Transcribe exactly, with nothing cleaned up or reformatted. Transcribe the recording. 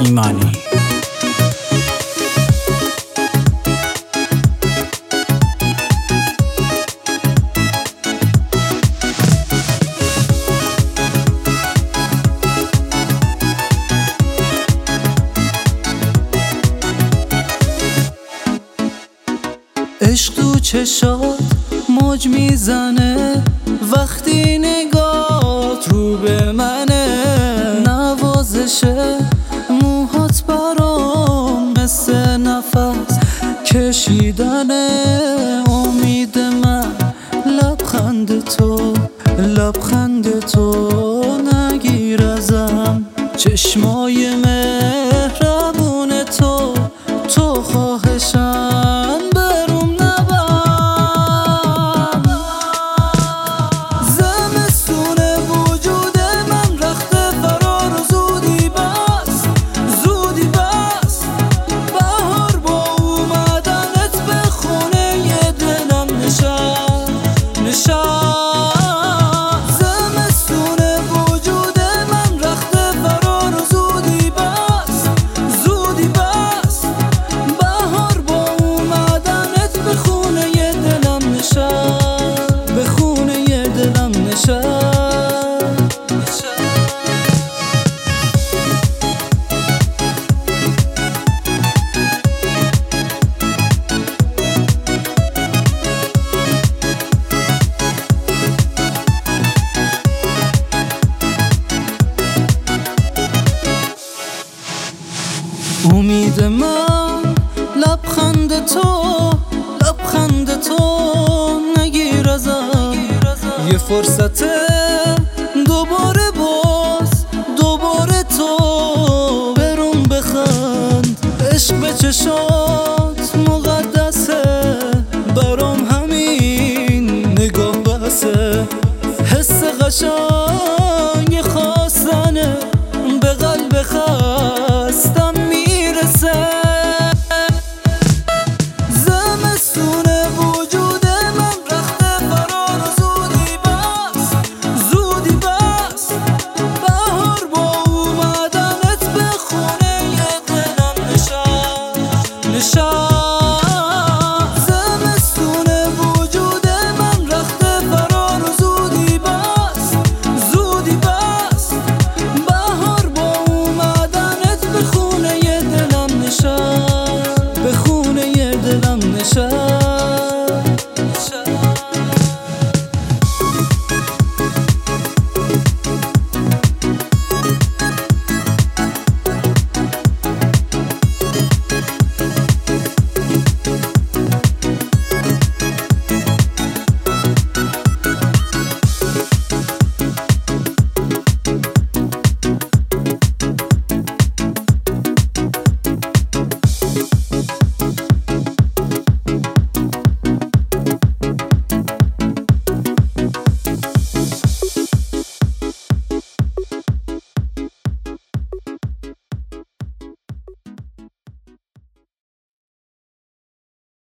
ایمانی. عشق تو چشات موج میزنه وقتی نگات رو به منه، نوازشه موهات برام مثل نفس کشیدنه. امید من لبخند تو، لبخند تو نگیر ازم، چشمای مهربون تو، تو خواهشم بروم نبم. زمستون وجود من رخت فرار و زودی بس، زودی بس. بهار با اومدنت به خونه ی دلم نشست، نشست. امید من لبخند تو، لبخند تو نگیر ازم، یه فرصت دوباره باز، دوباره تو بروم بخند. عشق به چشات مقدسه برام، همین نگاه بسه. حس قشنگ خواستنه به قلب خلق